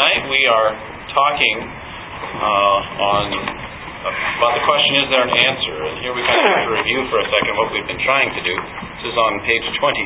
tonight we are talking about the question, is there an answer? And here we kind of have to review for a second what we've been trying to do. This is on page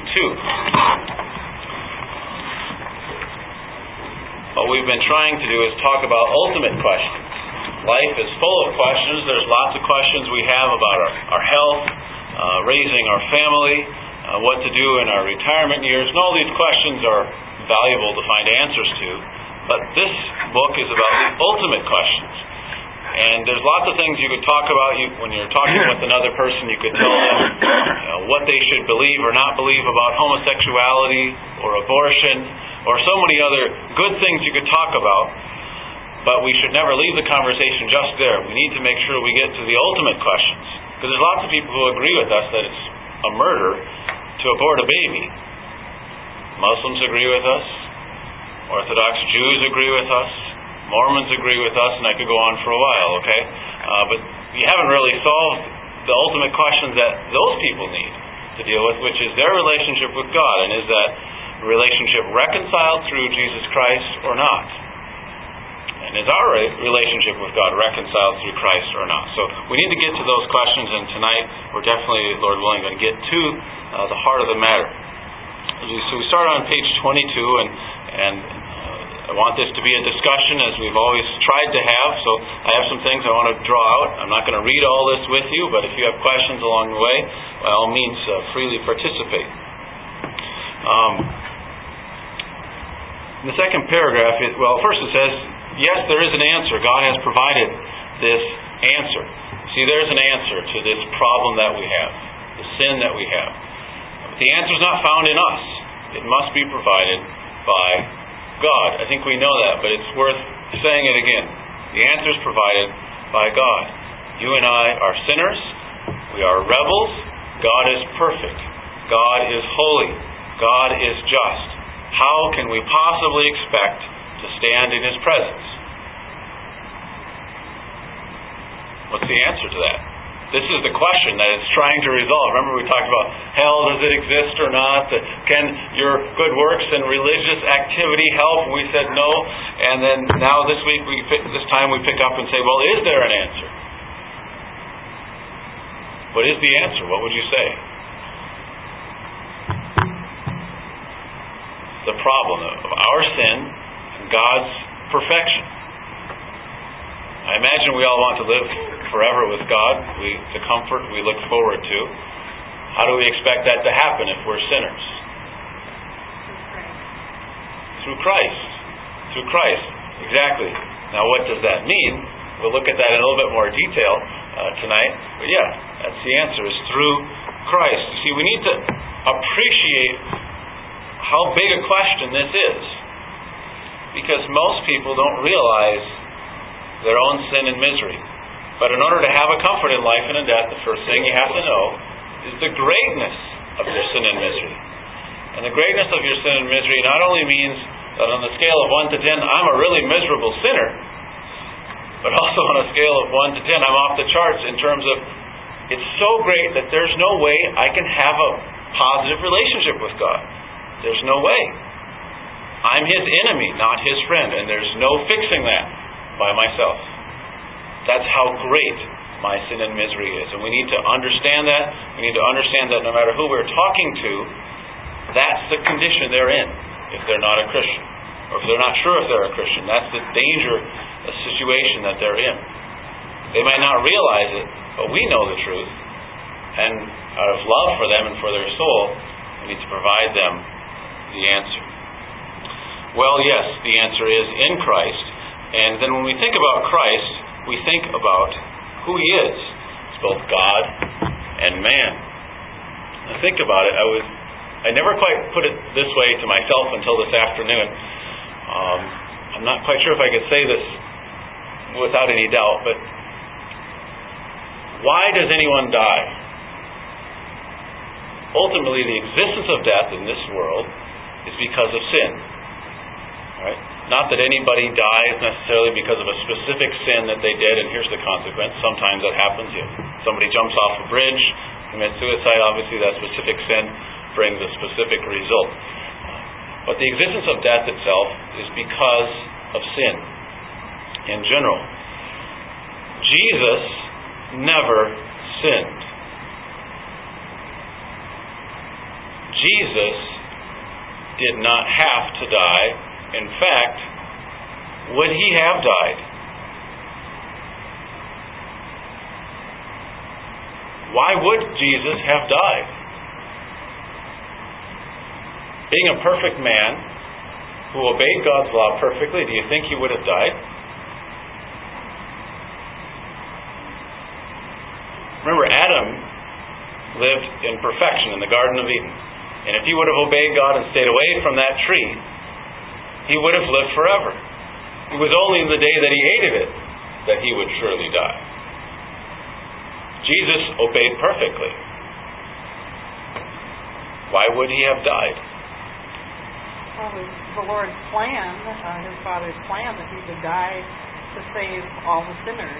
22. What we've been trying to do is talk about ultimate questions. Life is full of questions. There's lots of questions we have about our health, raising our family, what to do in our retirement years. And all these questions are valuable to find answers to. But this book is about the ultimate questions. And there's lots of things you could talk about. When you're talking with another person, you could tell them what they should believe or not believe about homosexuality or abortion or so many other good things you could talk about. But we should never leave the conversation just there. We need to make sure we get to the ultimate questions. Because there's lots of people who agree with us that it's a murder to abort a baby. Muslims agree with us. Orthodox Jews agree with us. Mormons agree with us, and I could go on for a while, okay? But you haven't really solved the ultimate questions that those people need to deal with, which is their relationship with God, and is that relationship reconciled through Jesus Christ or not? And is our relationship with God reconciled through Christ or not? So we need to get to those questions, and tonight we're definitely, Lord willing, going to get to the heart of the matter. So we start on page 22, and I want this to be a discussion, as we've always tried to have. So I have some things I want to draw out. I'm not going to read all this with you, but if you have questions along the way, by all means, freely participate. In the second paragraph, first it says, yes, there is an answer. God has provided this answer. See, there's an answer to this problem that we have, the sin that we have. But the answer is not found in us. It must be provided by God. I think we know that, but it's worth saying it again. The answer is provided by God. You and I are sinners. We are rebels. God is perfect. God is holy. God is just. How can we possibly expect to stand in His presence? What's the answer to that? This is the question that it's trying to resolve. Remember we talked about hell, does it exist or not? Can your good works and religious activity help? And we said no. And then now this time we pick up and say, well, is there an answer? What is the answer? What would you say? The problem of our sin and God's perfection. I imagine we all want to live forever with God, the comfort we look forward to. How do we expect that to happen if we're sinners? Through Christ. Through Christ. Exactly. Now what does that mean? We'll look at that in a little bit more detail tonight. But yeah, that's the answer, is through Christ. You see, we need to appreciate how big a question this is. Because most people don't realize their own sin and misery. But in order to have a comfort in life and in death, the first thing you have to know is the greatness of your sin and misery. And the greatness of your sin and misery not only means that on the scale of 1 to 10, I'm a really miserable sinner, but also on a scale of 1 to 10, I'm off the charts in terms of it's so great that there's no way I can have a positive relationship with God. There's no way. I'm His enemy, not His friend, and there's no fixing that by myself. That's how great my sin and misery is. And we need to understand that. We need to understand that no matter who we're talking to, that's the condition they're in if they're not a Christian. Or if they're not sure if they're a Christian. That's the danger, the situation that they're in. They might not realize it, but we know the truth. And out of love for them and for their soul, we need to provide them the answer. Well, yes, the answer is in Christ. And then when we think about Christ, we think about who He is. It's both God and man. Now think about it. I never quite put it this way to myself until this afternoon. I'm not quite sure if I could say this without any doubt, but why does anyone die? Ultimately, the existence of death in this world is because of sin. Right? Not that anybody dies necessarily because of a specific sin that they did, and here's the consequence. Sometimes that happens. Somebody jumps off a bridge, commits suicide. Obviously, that specific sin brings a specific result. But the existence of death itself is because of sin in general. Jesus never sinned. Jesus did not have to die. In fact, would he have died? Why would Jesus have died? Being a perfect man who obeyed God's law perfectly, do you think he would have died? Remember, Adam lived in perfection in the Garden of Eden. And if he would have obeyed God and stayed away from that tree, he would have lived forever. It was only the day that he ate of it that he would surely die. Jesus obeyed perfectly. Why would he have died? Well, it was the Lord's plan, his Father's plan, that he would die to save all the sinners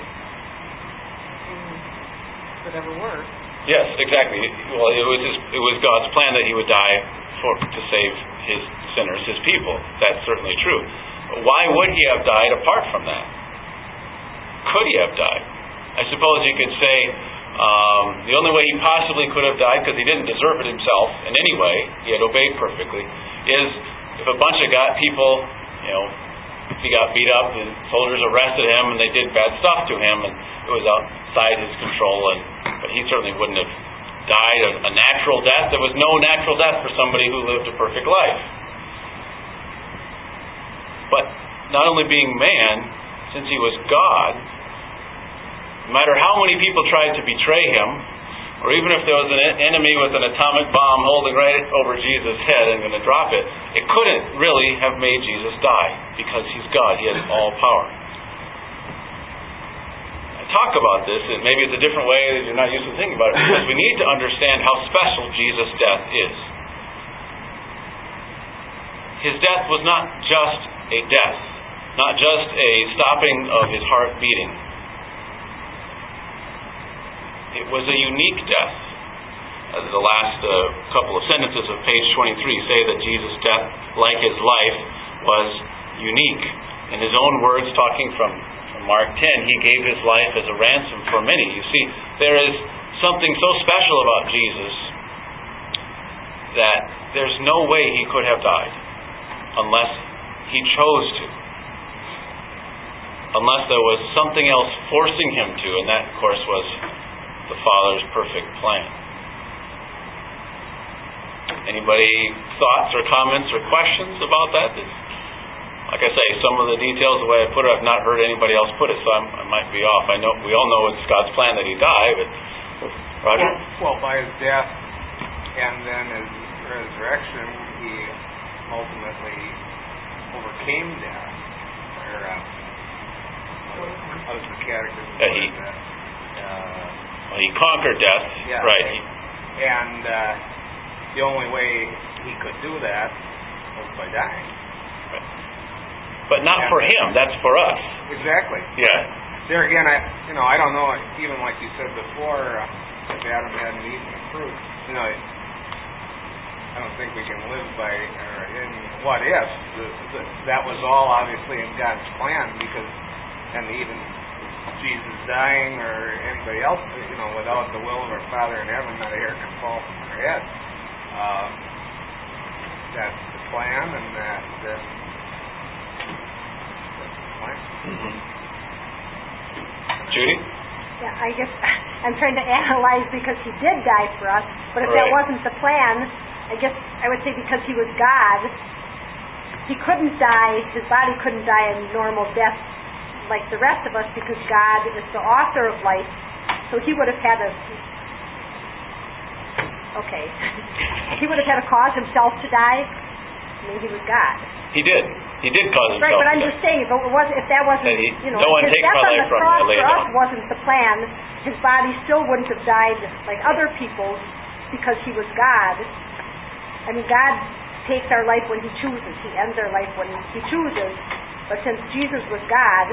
that ever were. Yes, exactly. Well, it was God's plan that he would die to save his sinners, his people. That's certainly true. But why would he have died apart from that? Could he have died? I suppose you could say the only way he possibly could have died, because he didn't deserve it himself in any way, he had obeyed perfectly, is if a bunch of people, if he got beat up, the soldiers arrested him and they did bad stuff to him, and it was outside his control, but he certainly wouldn't have died a natural death. There was no natural death for somebody who lived a perfect life. But not only being man, since he was God, no matter how many people tried to betray him, or even if there was an enemy with an atomic bomb holding right over Jesus' head and going to drop it, it couldn't really have made Jesus die, because he's God. He has all power. I talk about this, and maybe it's a different way that you're not used to thinking about it, because we need to understand how special Jesus' death is. His death was not just a death, not just a stopping of his heart beating. It was a unique death. The last couple of sentences of page 23 say that Jesus' death, like his life, was unique. In his own words, talking from Mark 10, he gave his life as a ransom for many. You see, there is something so special about Jesus that there's no way he could have died unless he chose to. Unless there was something else forcing him to, and that, of course, was the Father's perfect plan. Anybody thoughts or comments or questions about that? Like I say, some of the details, the way I put it, I've not heard anybody else put it, so I might be off. I know we all know it's God's plan that he die, but Roger? Well, by his death and then his resurrection, he ultimately overcame death. How does the catechism put that? Well, he conquered death, yeah, right? And the only way he could do that was by dying. Right. But not for him; that's for us. Exactly. Yeah. There again, I don't know. Even like you said before, if Adam hadn't eaten the fruit, I don't think we can live by in what ifs. That was all obviously in God's plan, because and even Jesus dying or anybody else, without the will of our Father in heaven, not a hair can fall from our head. That's the plan, and that's the plan. Mm-hmm. Judy? Yeah, I guess I'm trying to analyze, because he did die for us, but if that wasn't the plan, I guess I would say because he was God, he couldn't die, his body couldn't die a normal death like the rest of us, because God is the author of life, so he would have had he would have had to cause himself to die. I mean, he was God. He did cause himself. Right, but I'm just saying, if that wasn't, no one his takes death my on life the from cross me, I lay for it us down. wasn't the plan, his body still wouldn't have died like other people's, because he was God. I mean, God takes our life when he chooses. He ends our life when he chooses. But since Jesus was God,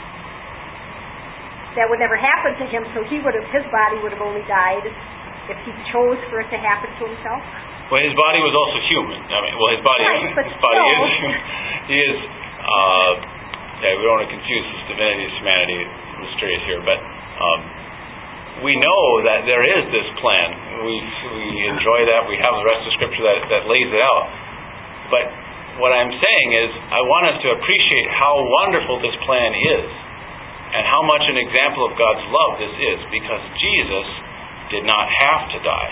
that would never happen to him, so his body would have only died if he chose for it to happen to himself. Well, his body was also human. I mean, his body right, is human. He is Okay, we don't want to confuse this divinity, humanity, mysterious here, but we know that there is this plan. We enjoy that. We have the rest of Scripture that lays it out. But what I'm saying is, I want us to appreciate how wonderful this plan is, and how much an example of God's love this is, because Jesus did not have to die.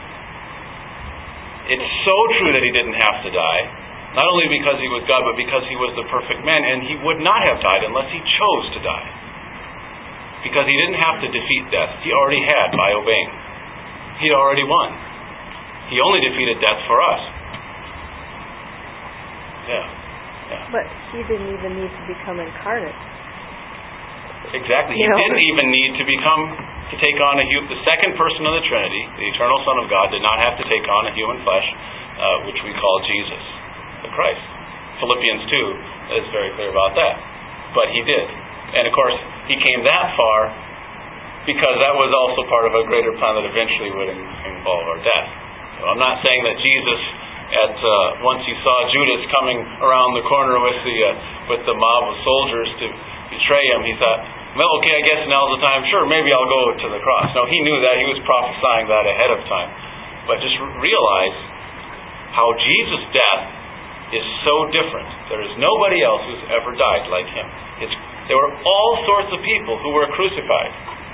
It's so true that He didn't have to die, not only because He was God, but because He was the perfect man, and He would not have died unless He chose to die. Because He didn't have to defeat death. He already had by obeying. He had already won. He only defeated death for us. Yeah. But He didn't even need to become incarnate. Exactly. He didn't even need to take on the second person of the Trinity, the eternal Son of God, did not have to take on a human flesh, which we call Jesus, the Christ. Philippians 2 is very clear about that. But He did. And of course, He came that far because that was also part of a greater plan that eventually would involve our death. So I'm not saying that Jesus, once He saw Judas coming around the corner with the mob of soldiers to betray Him, He thought, well, okay, I guess now's the time. Sure, maybe I'll go to the cross. No, He knew that. He was prophesying that ahead of time. But just realize how Jesus' death is so different. There is nobody else who's ever died like Him. There were all sorts of people who were crucified.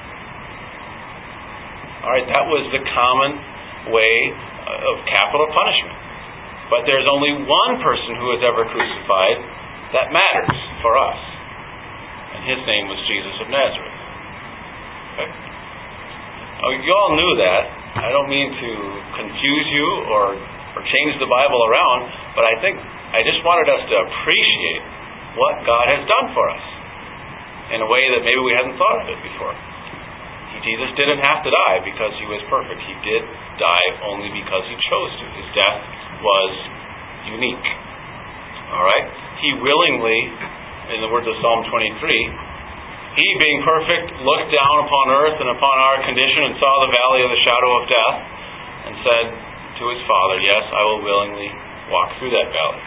All right, that was the common way of capital punishment. But there's only one person who was ever crucified that matters for us. And His name was Jesus of Nazareth. Okay? Now, you all knew that. I don't mean to confuse you or change the Bible around, but I just wanted us to appreciate what God has done for us in a way that maybe we hadn't thought of it before. Jesus didn't have to die because He was perfect. He did die only because He chose to. His death was unique. All right? He willingly, in the words of Psalm 23, He, being perfect, looked down upon earth and upon our condition and saw the valley of the shadow of death and said to His Father, yes, I will willingly walk through that valley.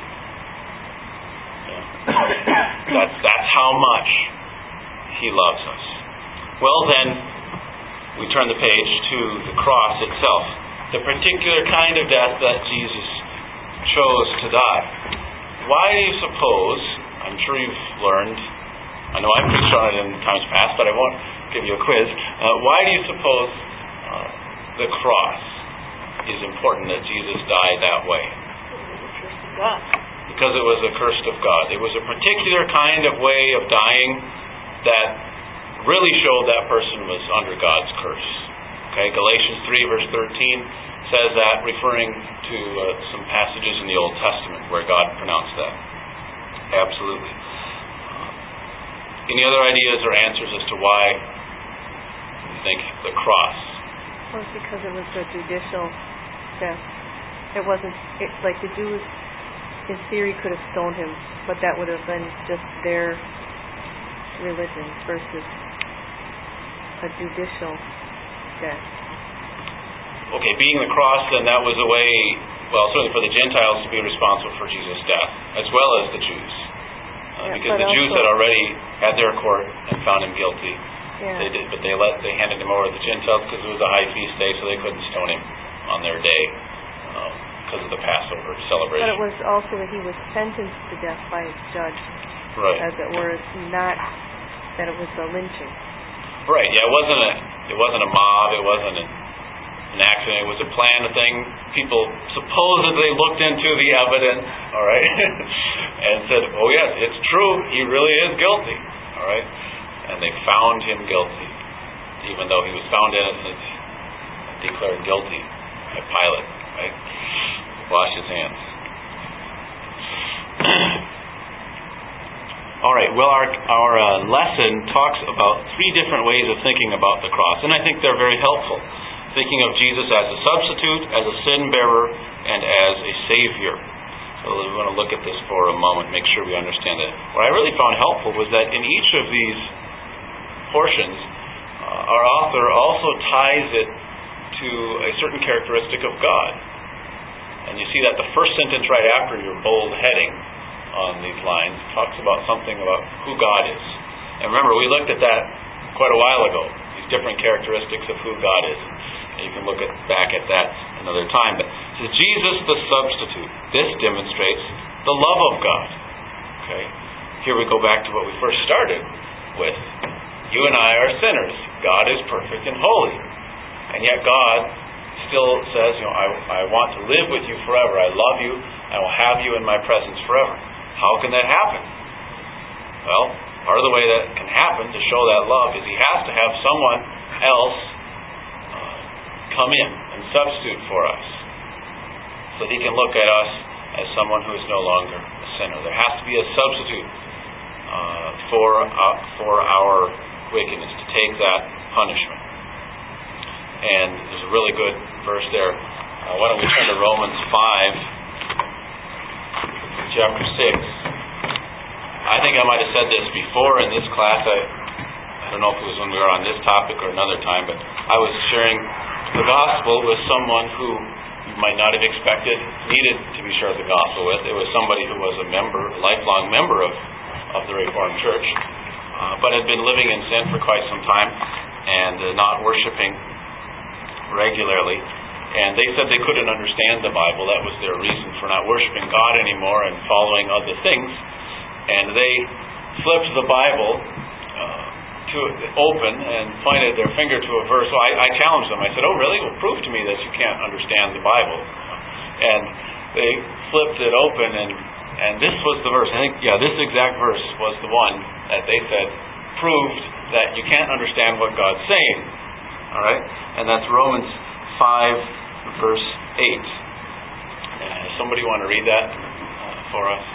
Yeah. That's how much He loves us. Well then, we turn the page to the cross itself. The particular kind of death that Jesus chose to die. Why do you suppose, I'm sure you've learned, I know I've preached on it in times past, but I won't give you a quiz. Why do you suppose the cross is important that Jesus die that way? Because it was accursed of God. It was a particular kind of way of dying that really showed that person was under God's curse. Okay, Galatians 3 verse 13 says that, referring to some passages in the Old Testament where God pronounced that. Absolutely. Any other ideas or answers as to why you think the cross? Well, it's because it was a judicial death. It wasn't, like the Jews, in theory, could have stoned Him, but that would have been just their religion versus a judicial death. Okay, being the cross, then that was a way, well, certainly for the Gentiles to be responsible for Jesus' death, as well as the Jews. Because the Jews had already had their court and found Him guilty. Yeah. They handed Him over to the Gentiles because it was a high feast day, so they couldn't stone Him on their day because of the Passover celebration. But it was also that He was sentenced to death by His judge. Right. As it were, not that it was a lynching. Right. Yeah, it wasn't a mob. It wasn't an accident. It was a planned thing. People supposedly looked into the evidence, all right, and said, "Oh yes, it's true. He really is guilty." All right, and they found Him guilty, even though He was found innocent, declared guilty by Pilate. Right? Wash His hands. All right, well, our lesson talks about three different ways of thinking about the cross, and I think they're very helpful. Thinking of Jesus as a substitute, as a sin bearer, and as a Savior. So we want to look at this for a moment, make sure we understand it. What I really found helpful was that in each of these portions, our author also ties it to a certain characteristic of God. And you see that the first sentence right after your bold heading on these lines, talks about something about who God is. And remember, we looked at that quite a while ago, these different characteristics of who God is. And you can look back at that another time. But it says, Jesus the substitute. This demonstrates the love of God. Okay? Here we go back to what we first started with. You and I are sinners. God is perfect and holy. And yet God still says, I want to live with you forever. I love you. I will have you in my presence forever. How can that happen? Well, part of the way that can happen to show that love is He has to have someone else come in and substitute for us, so that He can look at us as someone who is no longer a sinner. There has to be a substitute for our wickedness, to take that punishment. And there's a really good verse there. Why don't we turn to Romans 5, chapter 6. I think I might have said this before in this class. I don't know if it was when we were on this topic or another time, but I was sharing the gospel with someone who you might not have expected needed to be shared the gospel with. It was somebody who was a lifelong member of the Reformed Church, but had been living in sin for quite some time and not worshiping regularly. And they said they couldn't understand the Bible. That was their reason for not worshiping God anymore and following other things. And they flipped the Bible to open and pointed their finger to a verse. So I challenged them. I said, "Oh, really? Well, prove to me that you can't understand the Bible." And they flipped it open, and this was the verse. I think, this exact verse was the one that they said proved that you can't understand what God's saying. All right? And that's Romans 5, verse 8. Does somebody want to read that for us?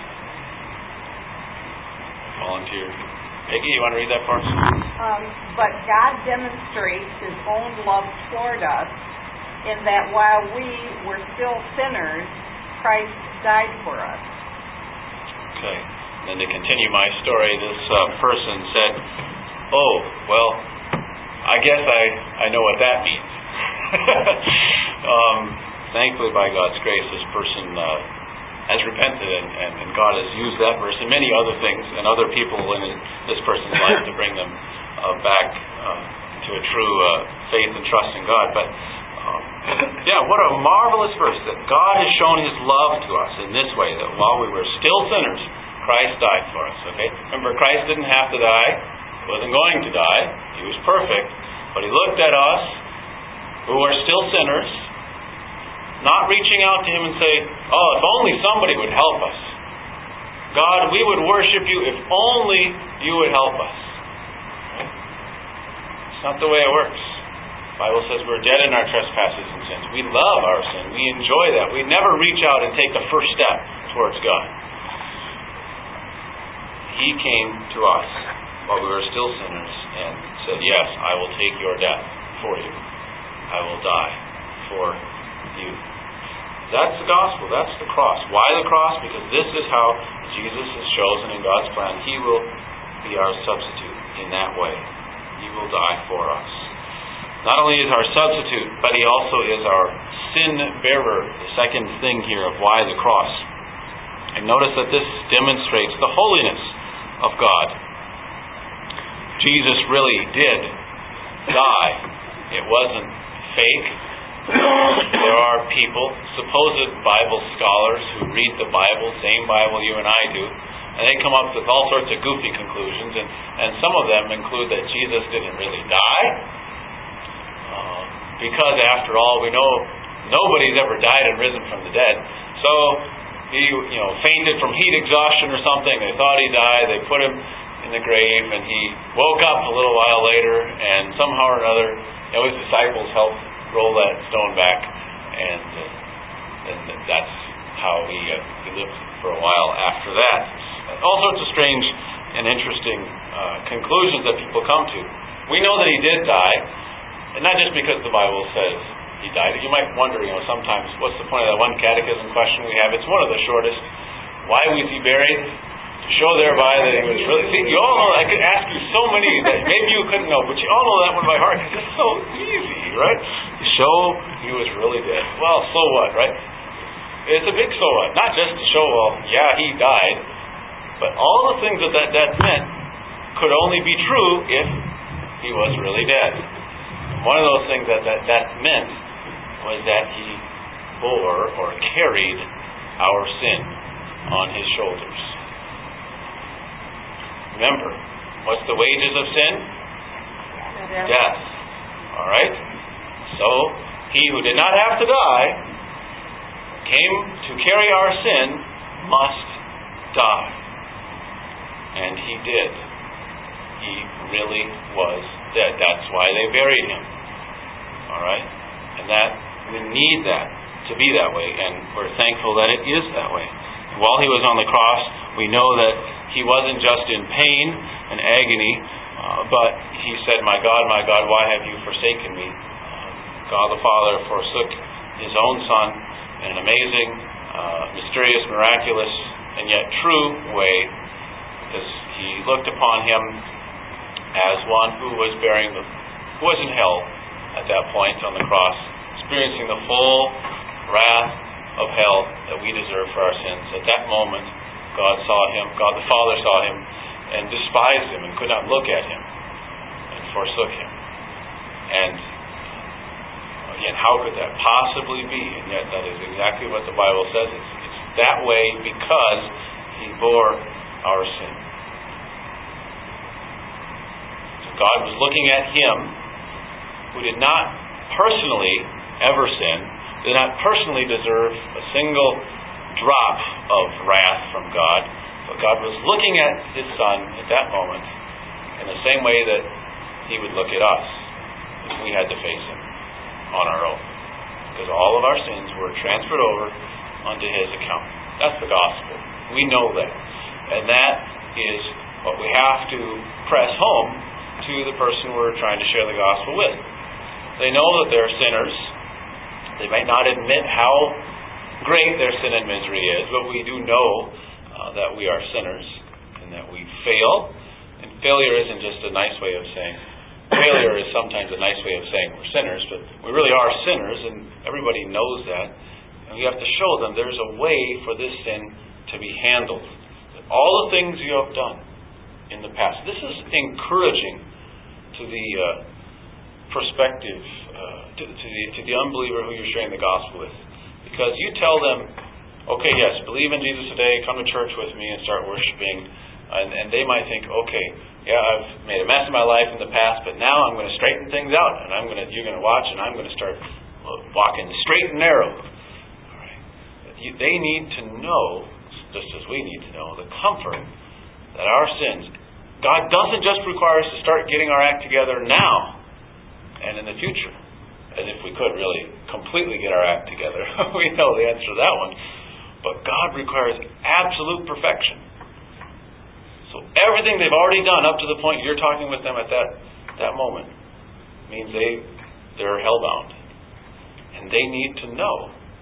Volunteer. Peggy, you want to read that for us? But God demonstrates His own love toward us in that while we were still sinners, Christ died for us. Okay. And then to continue my story, this person said, "Oh, well, I guess I know what that means." Thankfully, by God's grace, this person has repented, and God has used that verse and many other things and other people in this person's life to bring them back to a true faith and trust in God. But what a marvelous verse, that God has shown His love to us in this way, that while we were still sinners, Christ died for us. Okay? Remember, Christ didn't have to die. He wasn't going to die. He was perfect. But He looked at us, who are still sinners, not reaching out to Him and say, "Oh, if only somebody would help us. God, we would worship You if only You would help us." Right? It's not the way it works. The Bible says we're dead in our trespasses and sins. We love our sin. We enjoy that. We never reach out and take the first step towards God. He came to us while we were still sinners and said, "Yes, I will take your death for you. I will die for you." That's the gospel. That's the cross. Why the cross? Because this is how Jesus is chosen in God's plan. He will be our substitute in that way. He will die for us. Not only is our substitute, but He also is our sin bearer. The second thing here of why the cross. And notice that this demonstrates the holiness of God. Jesus really did die. It wasn't fake. There are people, supposed Bible scholars, who read the Bible, same Bible you and I do, and they come up with all sorts of goofy conclusions, and some of them include that Jesus didn't really die, because after all, we know nobody's ever died and risen from the dead. So he fainted from heat exhaustion or something. They thought he died. They put him in the grave, and he woke up a little while later, and somehow or another, his disciples helped roll that stone back, and that's how he lived for a while after that. All sorts of strange and interesting conclusions that people come to. We know that he did die, and not just because the Bible says he died. You might wonder, sometimes, what's the point of that one catechism question we have? It's one of the shortest. Why was he buried? To show thereby that he was really... See, you all know, I could ask you so many that maybe you couldn't know, but you all know that one by heart because it's so easy, right? To show he was really dead. Well, so what, right? It's a big so what. Not just to show, he died, But all the things that death meant could only be true if he was really dead. And one of those things that death meant was that he bore or carried our sin on his shoulders. Remember, what's the wages of sin? Death. All right? So, he who did not have to die, came to carry our sin, must die. And he did. He really was dead. That's why they buried him. All right? And that we need that to be that way, and we're thankful that it is that way. While he was on the cross, we know that he wasn't just in pain and agony, but he said, my God, why have you forsaken me? God the Father forsook his own Son in an amazing, mysterious, miraculous, and yet true way, because he looked upon him as one who was who was in hell at that point on the cross, experiencing the full wrath of hell that we deserve for our sins. At that moment, God saw him, God the Father saw him, and despised him, and could not look at him, and forsook him. And again, how could that possibly be? And yet that is exactly what the Bible says. It's that way because he bore our sin. So God was looking at him who did not personally ever sin, did not personally deserve a single drop of wrath from God, but God was looking at his Son at that moment in the same way that he would look at us if we had to face him on our own. Because all of our sins were transferred over onto his account. That's the gospel. We know that. And that is what we have to press home to the person we're trying to share the gospel with. They know that they're sinners. They might not admit how great their sin and misery is, but we do know that we are sinners and that we fail. And failure isn't just a nice way of saying. Failure is sometimes a nice way of saying we're sinners, but we really are sinners, and everybody knows that. And we have to show them there's a way for this sin to be handled. All the things you have done in the past. This is encouraging to the prospective, to the unbeliever who you're sharing the gospel with. Because you tell them, okay, yes, believe in Jesus today, come to church with me and start worshiping. And they might think, okay, yeah, I've made a mess of my life in the past, but now I'm going to straighten things out, and you're going to watch, and I'm going to start walking straight and narrow. All right. They need to know, just as we need to know, the comfort that our sins, God doesn't just require us to start getting our act together now and in the future, as if we could really completely get our act together. We know the answer to that one. But God requires absolute perfection. So everything they've already done up to the point you're talking with them at that moment means they're hellbound. And they need to know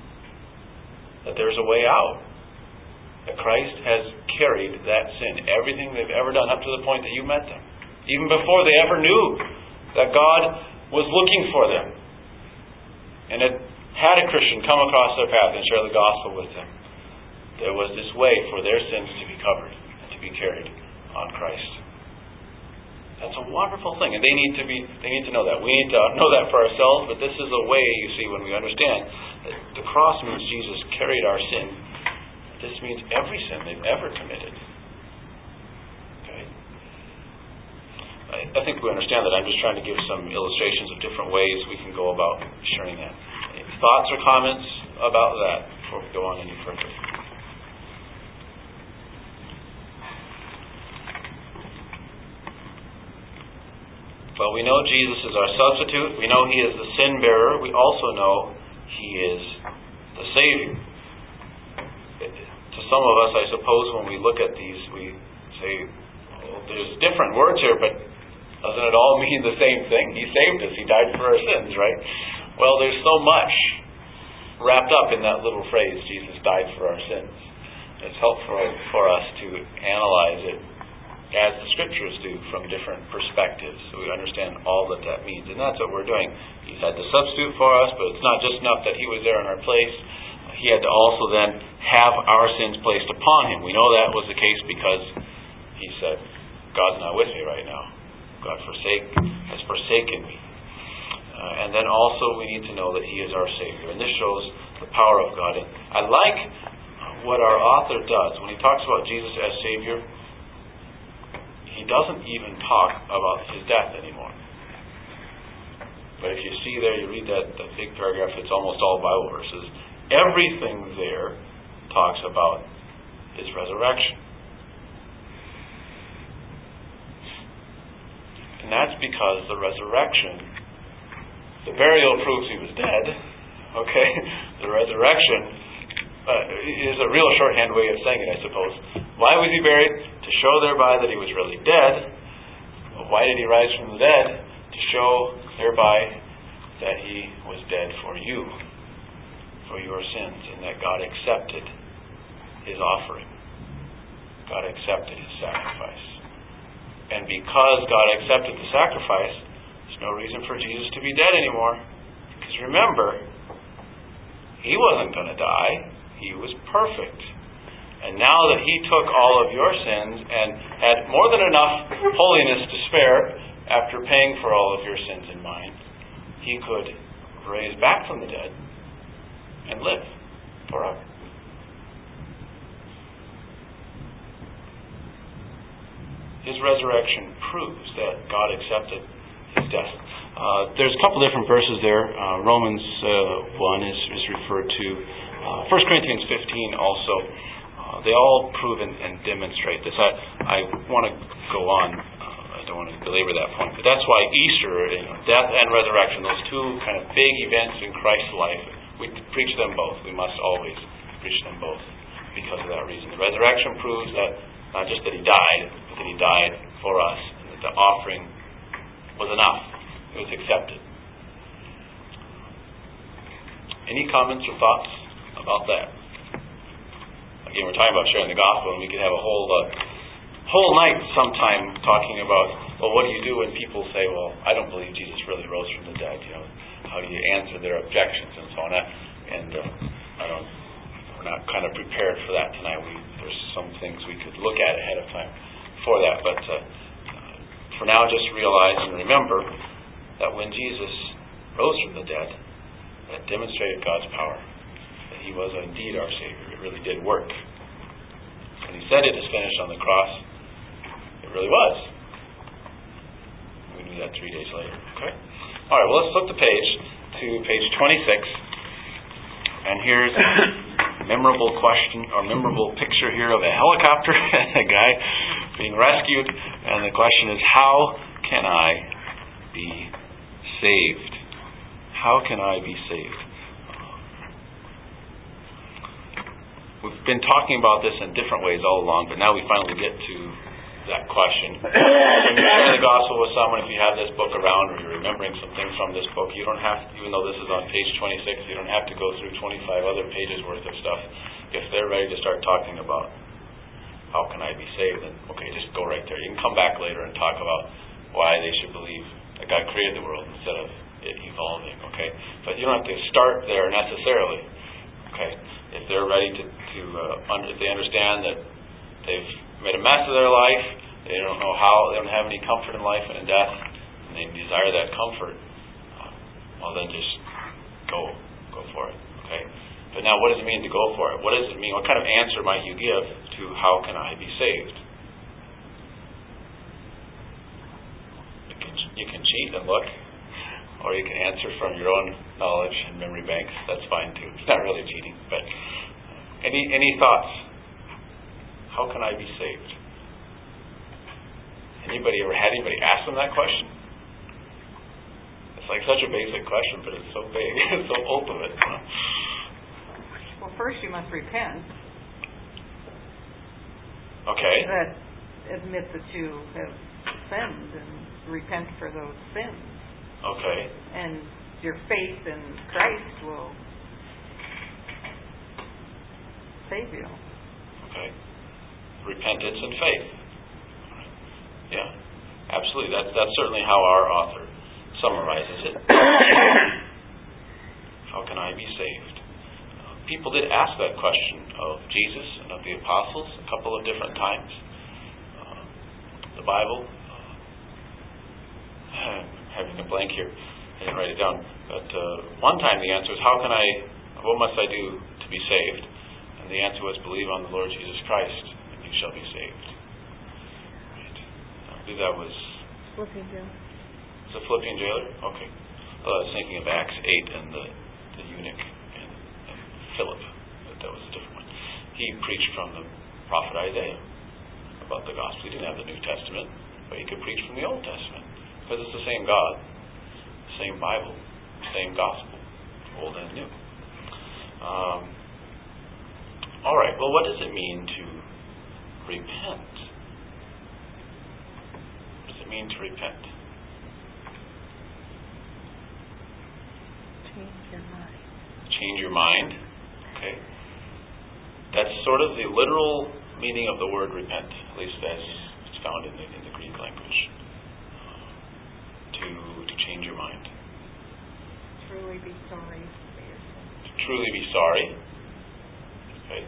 that there's a way out. That Christ has carried that sin. Everything they've ever done up to the point that you met them. Even before they ever knew that God was looking for them. And had a Christian come across their path and share the gospel with them, there was this way for their sins to be covered and to be carried on Christ. That's a wonderful thing, and they need to know that. We need to know that for ourselves, but this is a way, you see, when we understand that the cross means Jesus carried our sin. This means every sin they've ever committed. Okay? I think we understand that. I'm just trying to give some illustrations of different ways we can go about sharing that. Any thoughts or comments about that before we go on any further? Well, we know Jesus is our substitute. We know He is the sin bearer. We also know He is the Savior. To some of us, I suppose, when we look at these, we say, well, there's different words here, but doesn't it all mean the same thing? He saved us. He died for our sins, right? Well, there's so much wrapped up in that little phrase, Jesus died for our sins. It's helpful for us to analyze it as the Scriptures do from different perspectives, so we understand all that means. And that's what we're doing. He's had to substitute for us, but it's not just enough that He was there in our place. He had to also then have our sins placed upon Him. We know that was the case because He said, God's not with me right now. God has forsaken me. And then also we need to know that He is our Savior. And this shows the power of God. And I like what our author does. When he talks about Jesus as Savior, he doesn't even talk about His death anymore. But if you see there, you read that big paragraph, it's almost all Bible verses. Everything there talks about His resurrection. And that's because the resurrection, the burial proves He was dead. Okay? The resurrection is a real shorthand way of saying it, I suppose. Why was He buried? To show thereby that He was really dead. Why did He rise from the dead? To show thereby that He was dead for you, for your sins, and that God accepted His offering. God accepted His sacrifice. And because God accepted the sacrifice, there's no reason for Jesus to be dead anymore. Because remember, He wasn't going to die. He was perfect. And now that He took all of your sins and had more than enough holiness to spare after paying for all of your sins and mine, He could raise back from the dead and live forever. His resurrection proves that God accepted His death. There's a couple different verses there. Romans 1 is referred to. 1 Corinthians 15 also. They all prove and demonstrate this. I want to go on. I don't want to belabor that point. But that's why Easter, death and resurrection, those two kind of big events in Christ's life, we preach them both. We must always preach them both because of that reason. The resurrection proves that not just that He died, but that He died for us, and that the offering was enough. It was accepted. Any comments or thoughts about that? Again, we're talking about sharing the gospel, and we could have a whole night sometime talking about, well, what do you do when people say, well, I don't believe Jesus really rose from the dead? How do you answer their objections and so on? We're not kind of prepared for that tonight. There's some things we could look at ahead of time for that. But for now, just realize and remember that when Jesus rose from the dead, that demonstrated God's power. That He was indeed our Savior. It really did work. When He said it is finished on the cross, it really was. We knew that 3 days later. Okay? All right, well, let's flip the page to page 26. And here's a memorable question, or memorable picture here of a helicopter and a guy being rescued. And the question is, how can I be saved? How can I be saved? We've been talking about this in different ways all along, but now we finally get to that question. Sharing the gospel with someone, if you have this book around or you're remembering some things from this book, you don't have to, even though this is on page 26, you don't have to go through 25 other pages worth of stuff. If they're ready to start talking about how can I be saved, then okay, just go right there. You can come back later and talk about why they should believe that God created the world instead of it evolving, okay? But you don't have to start there necessarily, okay? If they're ready if they understand that they've made a mess of their life, they don't know how, they don't have any comfort in life and in death, and they desire that comfort, well then just go for it, okay? But now what does it mean to go for it? What does it mean? What kind of answer might you give to how can I be saved? You can cheat and look, or you can answer from your own knowledge and memory banks. That's fine too. It's not really cheating, but any thoughts? How can I be saved? Anybody ever had anybody ask them that question? It's like such a basic question, but it's so big, it's so ultimate. Well, first you must repent. Okay. Admit that you have sinned and repent for those sins. Okay. And your faith in Christ will save you. Okay. Repentance and faith. Yeah, absolutely. That's certainly how our author summarizes it. How can I be saved? people did ask that question of Jesus and of the apostles a couple of different times. The Bible, I'm having a blank here, I didn't write it down, but one time the answer was, what must I do to be saved? And the answer was, believe on the Lord Jesus Christ, and you shall be saved. Right. I believe that was... Philippian jailer. Was it Philippian jailer? Okay. I was thinking of Acts 8 and the eunuch and Philip. But that was a different one. He preached from the prophet Isaiah about the gospel. He didn't have the New Testament, but he could preach from the Old Testament. Because it's the same God, the same Bible, the same gospel, old and new. All right, well, what does it mean to repent? What does it mean to repent? Change your mind. Change your mind. Okay. That's sort of the literal meaning of the word repent, at least as it's found in the Greek language. To change your mind. Truly be sorry for your sins. To truly be sorry. Okay.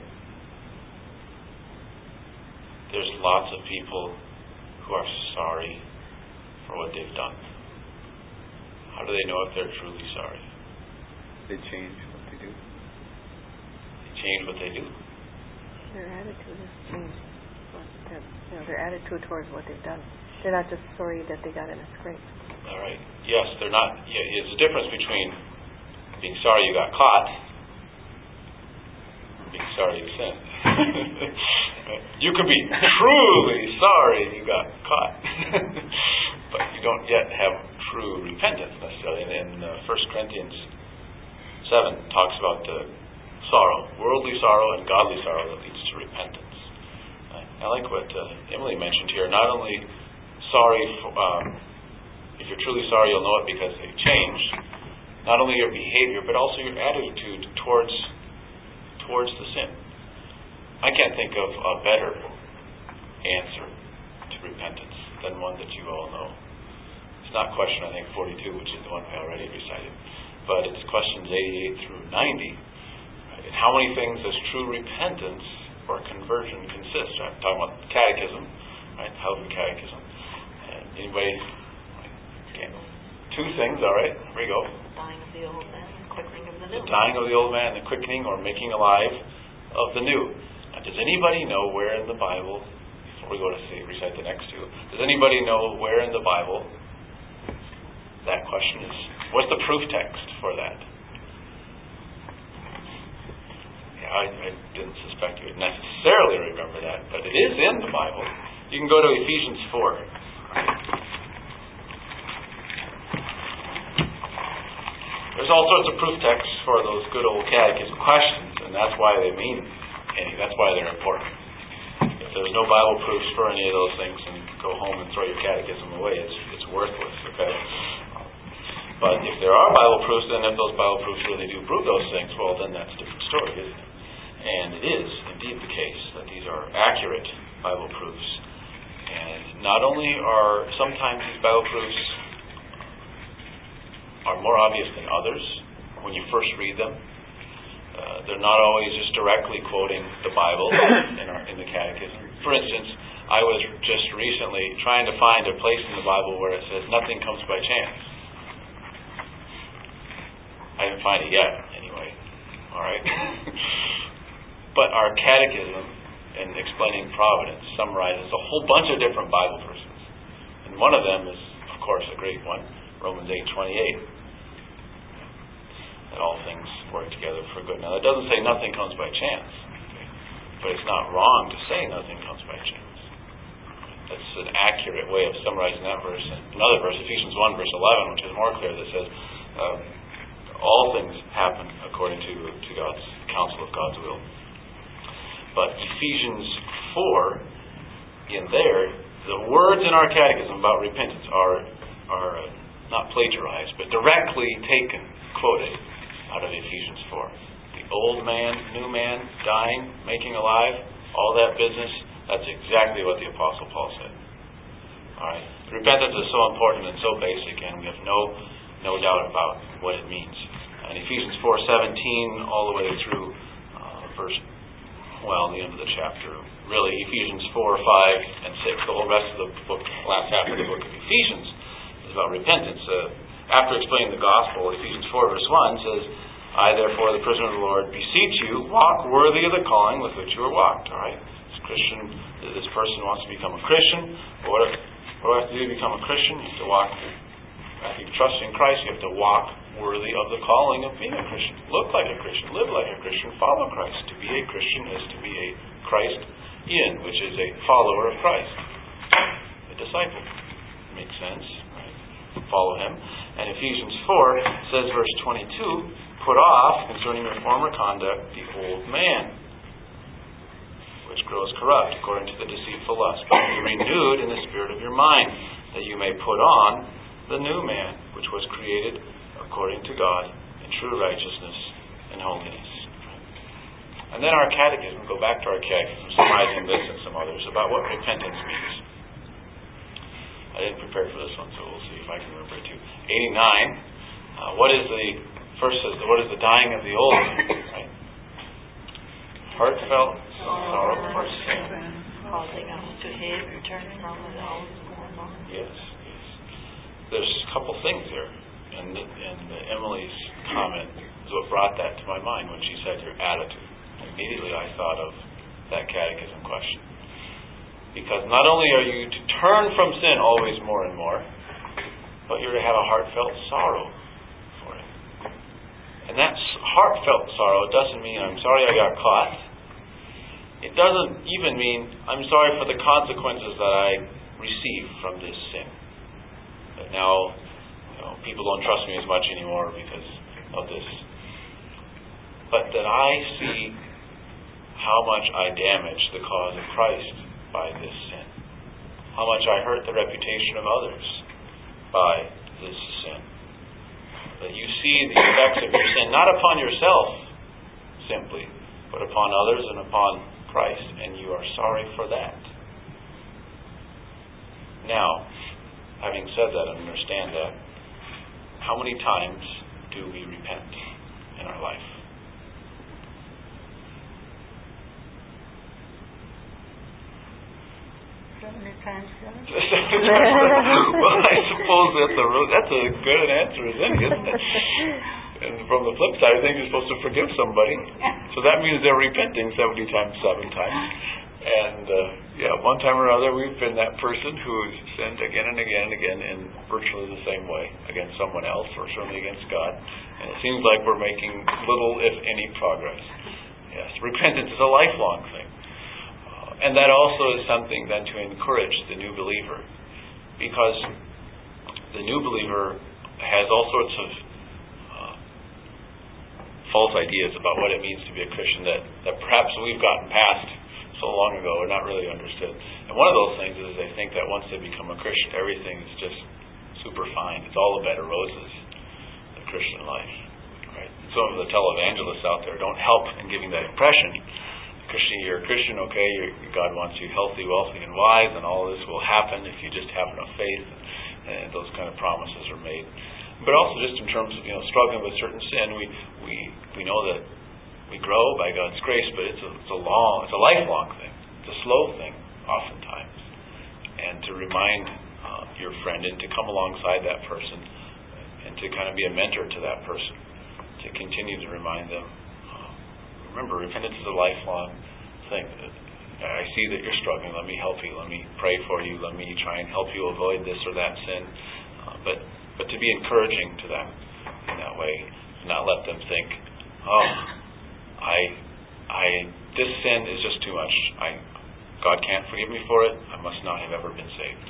There's lots of people who are sorry for what they've done. How do they know if they're truly sorry? They change what they do. They change what they do. Their attitude has changed. Their attitude towards what they've done. They're not just sorry that they got in a scrape. All right. Yes, they're not. Yeah, there's a difference between being sorry you got caught and being sorry you sinned. You could be truly sorry you got caught, but you don't yet have true repentance necessarily. And in 1 Corinthians 7 talks about the sorrow, worldly sorrow and godly sorrow that leads to repentance. I like what Emily mentioned here. Not only sorry for, if you're truly sorry, you'll know it because they've changed. Not only your behavior, but also your attitude towards the sin. I can't think of a better answer to repentance than one that you all know. It's not question, I think, 42, which is the one I already recited, but it's questions 88 through 90. Right? And how many things does true repentance or conversion consist? I'm talking about catechism, right? Houghton Catechism. And anybody? Okay. 2 things, all right. Here we go. Dying of the old man, the quickening of the new. The dying of the old man, the quickening or making alive of the new. Now, does anybody know where in the Bible, before we go to recite the next 2, does anybody know where in the Bible that question is? What's the proof text for that? Yeah, I didn't suspect you would necessarily remember that, but it is in the Bible. You can go to Ephesians 4. There's all sorts of proof texts for those good old catechism questions, and that's why they mean any. That's why they're important. If there's no Bible proofs for any of those things, and go home and throw your catechism away, it's worthless. Okay. But if there are Bible proofs, then if those Bible proofs really do prove those things, well, then that's a different story, isn't it? And it is indeed the case that these are accurate Bible proofs. And not only are sometimes these Bible proofs are more obvious than others when you first read them. They're not always just directly quoting the Bible in the Catechism. For instance, I was just recently trying to find a place in the Bible where it says nothing comes by chance. I didn't find it yet, anyway. All right. But our Catechism, in explaining providence, summarizes a whole bunch of different Bible verses, and one of them is, of course, a great one, Romans 8:28. That all things work together for good. Now, that doesn't say nothing comes by chance, okay? But it's not wrong to say nothing comes by chance. That's an accurate way of summarizing that verse. And another verse, Ephesians 1, verse 11, which is more clear, that says, all things happen according to God's counsel of God's will. But Ephesians 4, in there, the words in our catechism about repentance are not plagiarized, but directly taken, quoted out of Ephesians 4. The old man, new man, dying, making alive, all that business, that's exactly what the Apostle Paul said. All right. Repentance is so important and so basic, and we have no doubt about what it means. And Ephesians 4:17 all the way through the end of the chapter. Really, Ephesians 4, 5, and 6. The whole rest of the book, last half of the book of Ephesians, is about repentance. After explaining the gospel, Ephesians 4, verse 1 says, I, therefore, the prisoner of the Lord, beseech you, walk worthy of the calling with which you are walked. All right? This person wants to become a Christian. What do I have to do to become a Christian? You have to walk. After you trust in Christ, you have to walk worthy of the calling of being a Christian. Look like a Christian. Live like a Christian. Follow Christ. To be a Christian is to be a Christian, which is a follower of Christ. A disciple. Makes sense, right? Follow him. And Ephesians 4 says, verse 22, put off, concerning your former conduct, the old man, which grows corrupt, according to the deceitful lust. Be renewed in the spirit of your mind, that you may put on the new man, which was created according to God in true righteousness and holiness. And then our catechism, go back to our catechism, summarizing this and some others, about what repentance means. I didn't prepare for this one, so we'll see if I can remember it too. 89, what is the dying of the old? Right? Heartfelt sorrow for sin. Causing us to hate and turn from the old. Yes. There's a couple things here. And Emily's comment is what brought that to my mind when she said your attitude. Immediately I thought of that catechism question. Because not only are you to turn from sin always more and more, but you're to have a heartfelt sorrow for it. And that heartfelt sorrow doesn't mean I'm sorry I got caught. It doesn't even mean I'm sorry for the consequences that I received from this sin. But now, people don't trust me as much anymore because of this. But that I see how much I damaged the cause of Christ by this sin. How much I hurt the reputation of others by this sin. That you see the effects of your sin, not upon yourself simply, but upon others and upon Christ, and you are sorry for that. Now, having said that and understand that, how many times do we repent in our life? Well, I suppose that's a good answer as any, isn't it? And from the flip side, I think you're supposed to forgive somebody. So that means they're repenting 70 times, 7 times. And one time or other, we've been that person who's sinned again and again and again in virtually the same way against someone else or certainly against God. And it seems like we're making little, if any, progress. Yes, repentance is a lifelong thing. And that also is something then to encourage the new believer. Because the new believer has all sorts of false ideas about what it means to be a Christian that perhaps we've gotten past so long ago or not really understood. And one of those things is they think that once they become a Christian, everything is just super fine. It's all a bed of roses, the Christian life. Right? Some of the televangelists out there don't help in giving that impression. You're a Christian, okay, God wants you healthy, wealthy, and wise, and all this will happen if you just have enough faith, and those kind of promises are made. But also just in terms of struggling with certain sin, we know that we grow by God's grace, but it's a lifelong thing. It's a slow thing, oftentimes. And to remind your friend and to come alongside that person and to kind of be a mentor to that person, to continue to remind them. Remember, repentance is a lifelong thing. I see that you're struggling. Let me help you. Let me pray for you. Let me try and help you avoid this or that sin. But to be encouraging to them in that way, not let them think, this sin is just too much. God can't forgive me for it. I must not have ever been saved.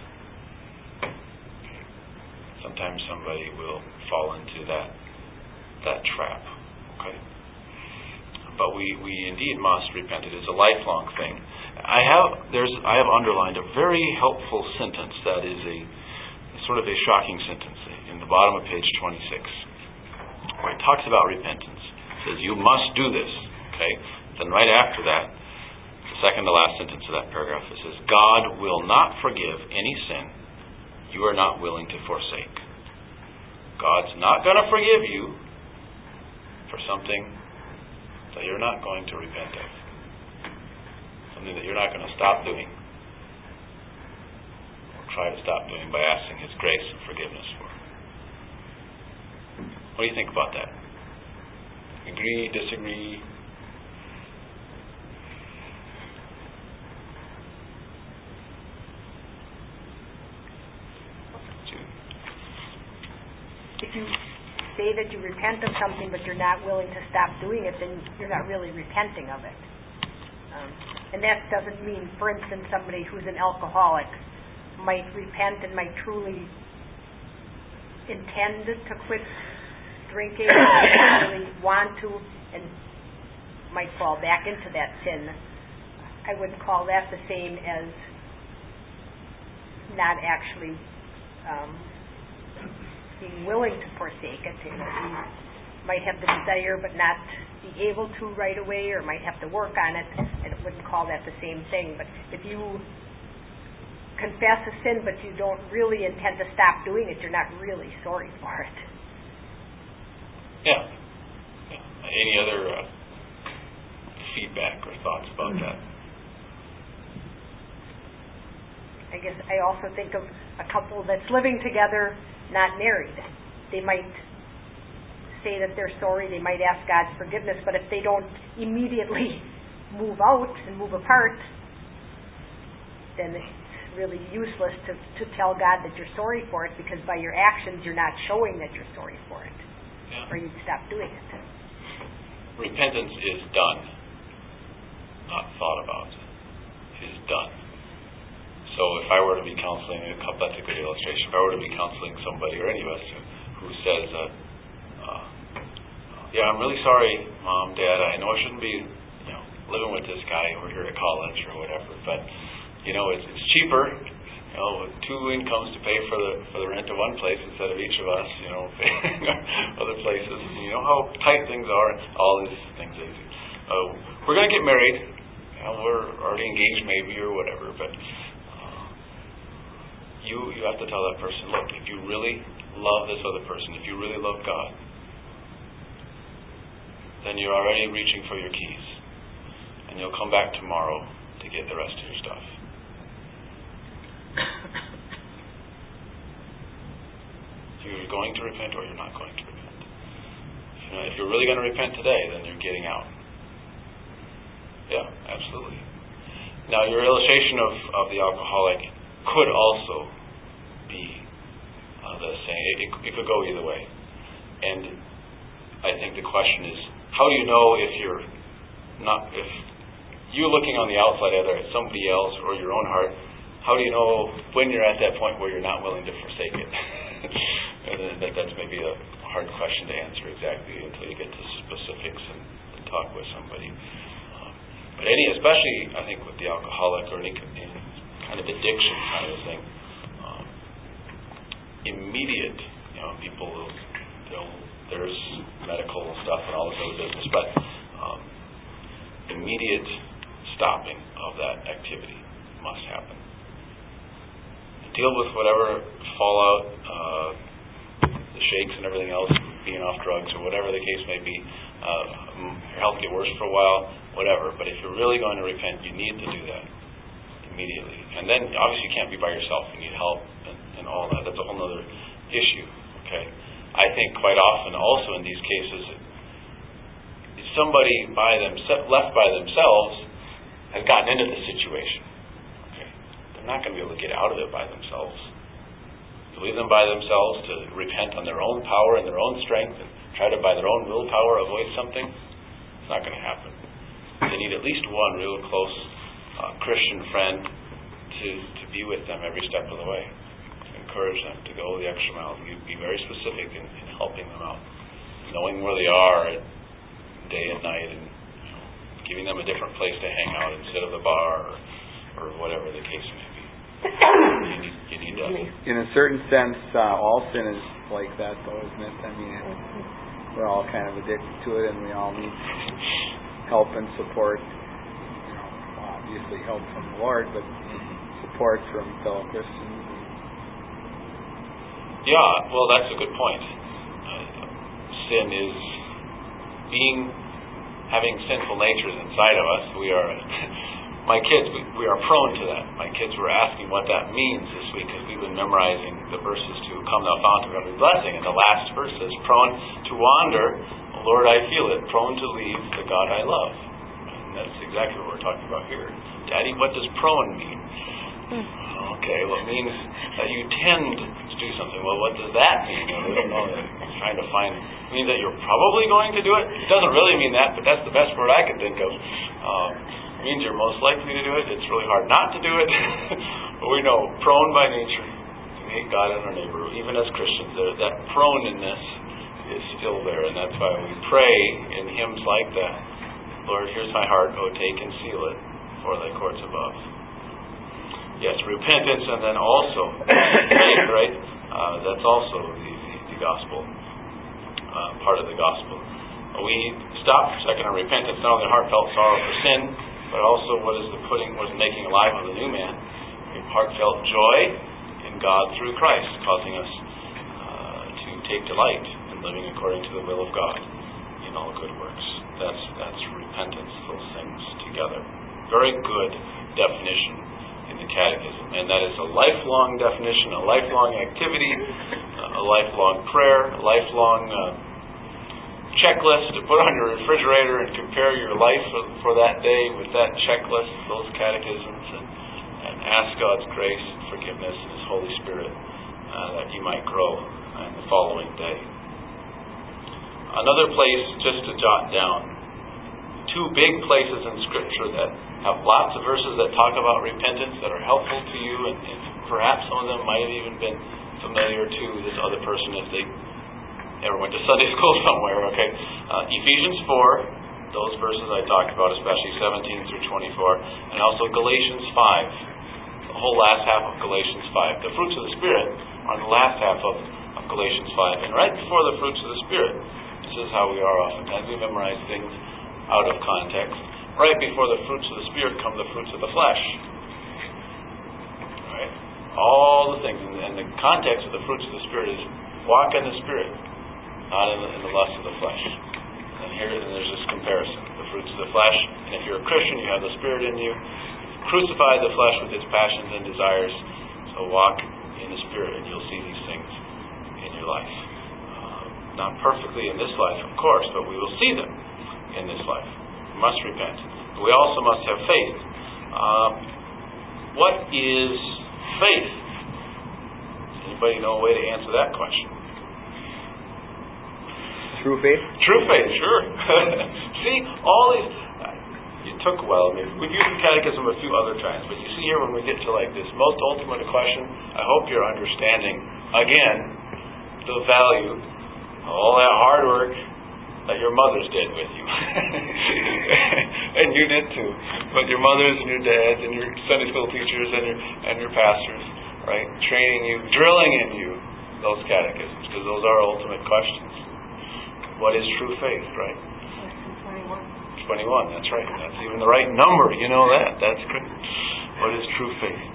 Sometimes somebody will fall into that trap. Okay. But we indeed must repent. It is a lifelong thing. I have underlined a very helpful sentence that is a sort of a shocking sentence in the bottom of page 26, where it talks about repentance. It says, you must do this. Okay? Then right after that, the second to last sentence of that paragraph, it says, God will not forgive any sin you are not willing to forsake. God's not going to forgive you for something that you're not going to repent of. Something that you're not going to stop doing. Or try to stop doing by asking His grace and forgiveness for. What do you think about that? Agree, disagree? If you say that you repent of something but you're not willing to stop doing it, then you're not really repenting of it. And that doesn't mean, for instance, somebody who's an alcoholic might repent and might truly intend to quit drinking, really want to, and might fall back into that sin. I wouldn't call that the same as not actually being willing to forsake it. You might have the desire but not be able to right away, or might have to work on it. I wouldn't call that the same thing. But if you confess a sin but you don't really intend to stop doing it, you're not really sorry for it. Yeah. Any other feedback or thoughts about that? I guess I also think of a couple that's living together, not married. They might say that they're sorry, they might ask God's forgiveness, but if they don't immediately move out and move apart, then it's really useless to tell God that you're sorry for it, because by your actions you're not showing that you're sorry for it. Yeah. Or you'd stop doing it. Repentance is done, not thought about. It is done. So if I were to be counseling, that's a good illustration, if I were to be counseling somebody, or any of us, who says, yeah, I'm really sorry, Mom, Dad, I know I shouldn't be living with this guy over here at college or whatever, but it's cheaper, with two incomes to pay for the rent of one place instead of each of us, paying other places. You know how tight things are, all these things. We're going to get married. We're already engaged maybe or whatever, but you have to tell that person, look, if you really love this other person, if you really love God, then you're already reaching for your keys. And you'll come back tomorrow to get the rest of your stuff. You're going to repent or you're not going to repent. If you're really going to repent today, then you're getting out. Yeah, absolutely. Now, your illustration of the alcoholic could also be the same. It could go either way. And I think the question is, how do you know if you're looking on the outside, either at somebody else or your own heart, how do you know when you're at that point where you're not willing to forsake it? That's maybe a hard question to answer exactly until you get to specifics and talk with somebody. But especially I think with the alcoholic or any kind of addiction kind of thing, immediate, people there's medical stuff and all this other business, but immediate stopping of that activity must happen. Deal with whatever fallout, the shakes and everything else, being off drugs or whatever the case may be. Your health get worse for a while, whatever. But if you're really going to repent, you need to do that immediately. And then obviously you can't be by yourself. You need help and all that. That's a whole other issue. Okay. I think quite often also in these cases, if somebody left by themselves has gotten into the situation, okay, they're not going to be able to get out of it by themselves. You leave them by themselves to repent on their own power and their own strength and try to by their own willpower avoid something, it's not going to happen. They need at least one real close Christian friend to be with them every step of the way. Encourage them to go the extra mile, be very specific in helping them out, knowing where they are day and night, and giving them a different place to hang out instead of the bar or whatever the case may be. You need to. In a certain sense, all sin is like that, though, isn't it? I mean, we're all kind of addicted to it, and we all need help and support. Obviously help from the Lord, but support from fellow Christians. Yeah, well, that's a good point. Sin is having sinful natures inside of us, we are, my kids, we are prone to that. My kids were asking what that means this week because we've been memorizing the verses to come thou fount of every blessing. And the last verse says, prone to wander, Lord, I feel it, prone to leave the God I love. And that's exactly what we're talking about here. Daddy, what does prone mean? Okay, well, it means that you tend to do something. Well, what does that mean? We don't know that. It's trying to find, it means that you're probably going to do it. It doesn't really mean that, but that's the best word I can think of. It means you're most likely to do it. It's really hard not to do it. But we know, prone by nature to hate God and our neighbor, even as Christians, that proneness is still there, and that's why we pray in hymns like that. Lord, here's my heart, oh, take and seal it for thy courts above. Yes, repentance, and then also faith, right? That's also the gospel, part of the gospel. We stop for a second on repentance, not only heartfelt sorrow for sin, but also what is making alive of the new man. Heartfelt joy in God through Christ, causing us to take delight in living according to the will of God in all good works. That's repentance, those things together. Very good definition in the Catechism, and that is a lifelong definition, a lifelong activity, a lifelong prayer, a lifelong checklist to put on your refrigerator and compare your life for that day with that checklist, those catechisms, and ask God's grace, forgiveness, and His Holy Spirit that you might grow in the following day. Another place, just to jot down, two big places in Scripture that have lots of verses that talk about repentance that are helpful to you, and perhaps some of them might have even been familiar to this other person if they ever went to Sunday school somewhere, okay? Ephesians 4, those verses I talked about, especially 17 through 24, and also Galatians 5, the whole last half of Galatians 5. The fruits of the Spirit are in the last half of Galatians 5. And right before the fruits of the Spirit, this is how we are oftentimes. We memorize things out of context. Right before the fruits of the Spirit come the fruits of the flesh. Right? All the things. And the context of the fruits of the Spirit is walk in the Spirit, not in the lust of the flesh. And there's this comparison. The fruits of the flesh. And if you're a Christian, you have the Spirit in you. Crucify the flesh with its passions and desires. So walk in the Spirit and you'll see these things in your life. Not perfectly in this life, of course, but we will see them in this life. We must repent. But we also must have faith. What is faith? Anybody know a way to answer that question? True faith? True faith, sure. See, all these... It took a while. We've used the Catechism a few other times, but you see here when we get to like this most ultimate question, I hope you're understanding, again, the value of all that hard work that your mothers did with you. And you did too. But your mothers and your dads and your Sunday school teachers and your pastors, right? Training you, drilling in you those catechisms, because those are ultimate questions. What is true faith, right? 21, that's right. That's even the right number. You know that. That's good. What is true faith?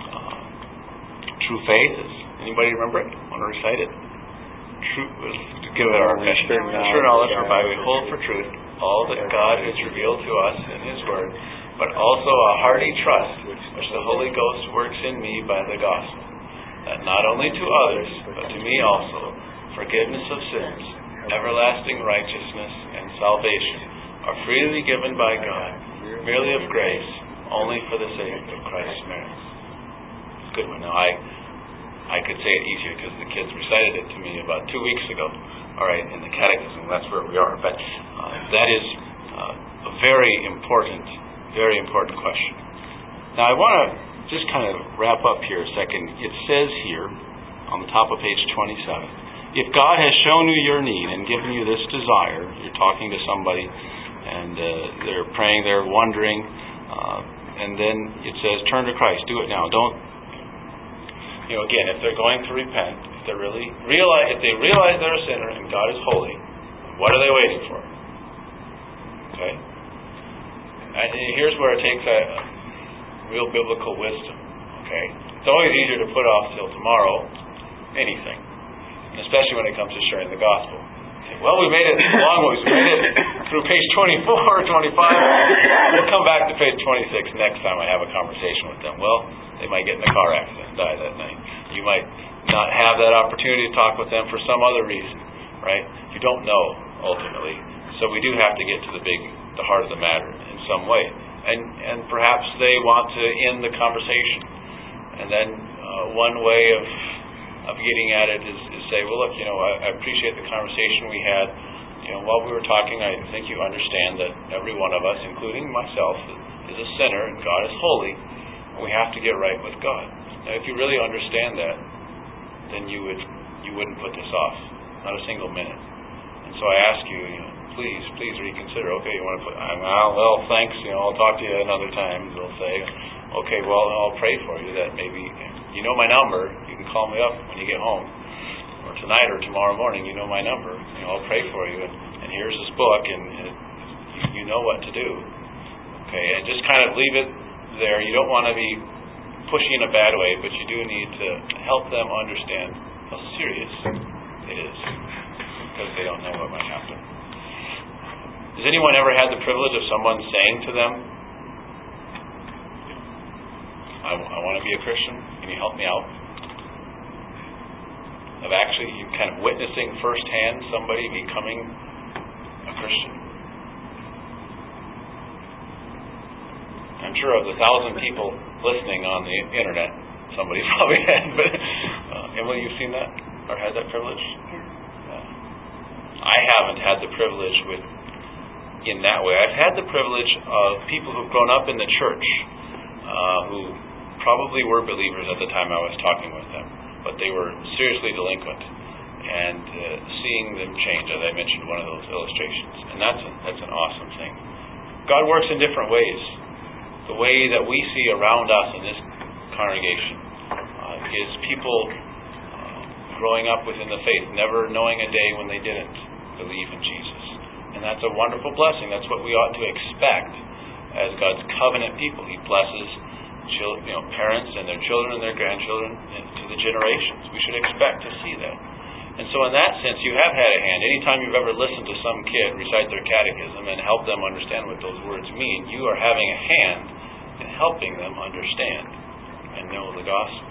True faith is, anybody remember it? Want to recite it? True, let's give it our best. Sure knowledge whereby we hold for truth all that God has revealed to us in His Word, but also a hearty trust which the Holy Ghost works in me by the gospel, that not only to others, but to me also, forgiveness of sins, everlasting righteousness, and salvation are freely given by God, merely of grace, only for the sake of Christ's merits. It's a good one. Now, I could say it easier because the kids recited it to me about 2 weeks ago. All right, in the Catechism, that's where we are. But that is a very important question. Now, I want to just kind of wrap up here a second. It says here on the top of page 27, if God has shown you your need and given you this desire, you're talking to somebody, and they're praying, they're wondering, and then it says, turn to Christ, do it now. Don't, again, if they're going to repent, if they realize they're a sinner and God is holy, what are they waiting for? Okay? And here's where it takes a real biblical wisdom. Okay? It's always easier to put off till tomorrow anything, and especially when it comes to sharing the gospel. Well, we made it along ways. We made it through page 24 or 25. We'll come back to page 26 next time I have a conversation with them. Well, they might get in a car accident and die that night. You might not have that opportunity to talk with them for some other reason, right? You don't know, ultimately. So we do have to get to the heart of the matter in some way. And perhaps they want to end the conversation. And then one way of getting at it is say, well, look, I appreciate the conversation we had. While we were talking, I think you understand that every one of us, including myself, is a sinner and God is holy, and we have to get right with God. Now, if you really understand that, then you wouldn't put this off, not a single minute. And so I ask you, please reconsider. Okay, you want to put? Well, thanks. I'll talk to you another time. They'll say, okay, well, I'll pray for you that maybe you know my number. You can call me up when you get home, or tonight or tomorrow morning. You know my number. I'll pray for you. And here's this book, and you know what to do. Okay, and just kind of leave it there. You don't want to be pushing in a bad way, but you do need to help them understand how serious it is, because they don't know what might happen. Has anyone ever had the privilege of someone saying to them, I want to be a Christian, can you help me out? Of actually kind of witnessing firsthand somebody becoming a Christian? I'm sure of the 1,000 people listening on the internet, somebody's probably had, but Emily, you've seen that? Or had that privilege? I haven't had the privilege in that way. I've had the privilege of people who've grown up in the church, who probably were believers at the time I was talking with them, but they were seriously delinquent, and seeing them change, as I mentioned one of those illustrations. And that's an awesome thing. God works in different ways. The way that we see around us in this congregation is people growing up within the faith, never knowing a day when they didn't believe in Jesus. And that's a wonderful blessing. That's what we ought to expect as God's covenant people. He blesses parents and their children and their grandchildren to the generations. We should expect to see that. And so in that sense, you have had a hand. Anytime you've ever listened to some kid recite their catechism and help them understand what those words mean, you are having a hand in helping them understand and know the gospel.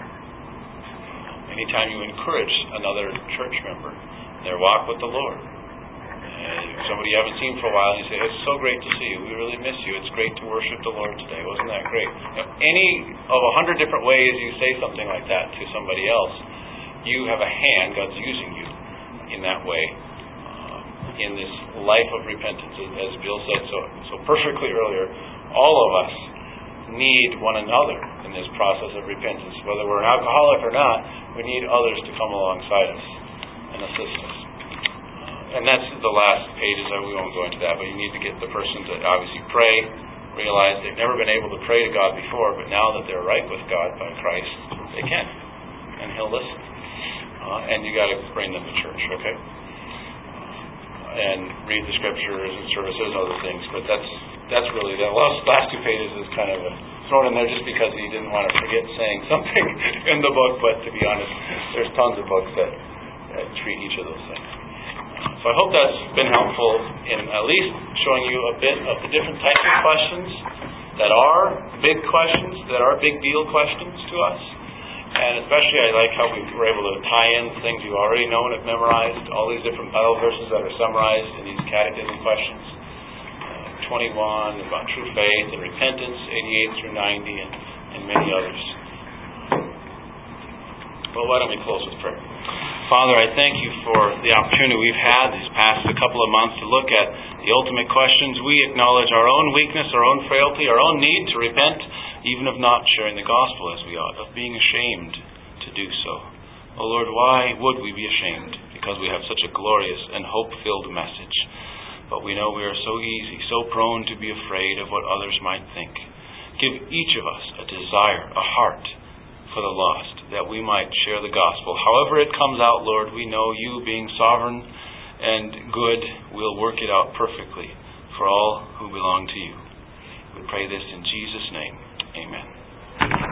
Anytime you encourage another church member in their walk with the Lord, somebody you haven't seen for a while, and you say, it's so great to see you, we really miss you, it's great to worship the Lord today, wasn't that great? Any of 100 different ways you say something like that to somebody else, you have a hand, God's using you in that way, in this life of repentance. As Bill said so perfectly earlier, all of us need one another in this process of repentance. Whether we're an alcoholic or not, we need others to come alongside us and assist us. And that's the last pages. We won't go into that, but you need to get the person to obviously pray, realize they've never been able to pray to God before, but now that they're right with God by Christ, they can, and He'll listen. And you got to bring them to church, okay? And read the scriptures and services and other things. But that's really the last 2 pages is kind of thrown in there just because he didn't want to forget saying something in the book. But to be honest, there's tons of books that treat each of those things. So I hope that's been helpful in at least showing you a bit of the different types of questions that are big questions, that are big deal questions to us. And especially I like how we were able to tie in things you already know and have memorized, all these different Bible verses that are summarized in these catechism questions. 21 about true faith and repentance, 88 through 90, and many others. Well, why don't we close with prayer? Father, I thank you for the opportunity we've had these past couple of months to look at the ultimate questions. We acknowledge our own weakness, our own frailty, our own need to repent, even of not sharing the gospel as we ought, of being ashamed to do so. Oh Lord, why would we be ashamed? Because we have such a glorious and hope-filled message. But we know we are so easy, so prone to be afraid of what others might think. Give each of us a desire, a heart for the lost, that we might share the gospel. However it comes out, Lord, we know you being sovereign and good will work it out perfectly for all who belong to you. We pray this in Jesus' name. Amen.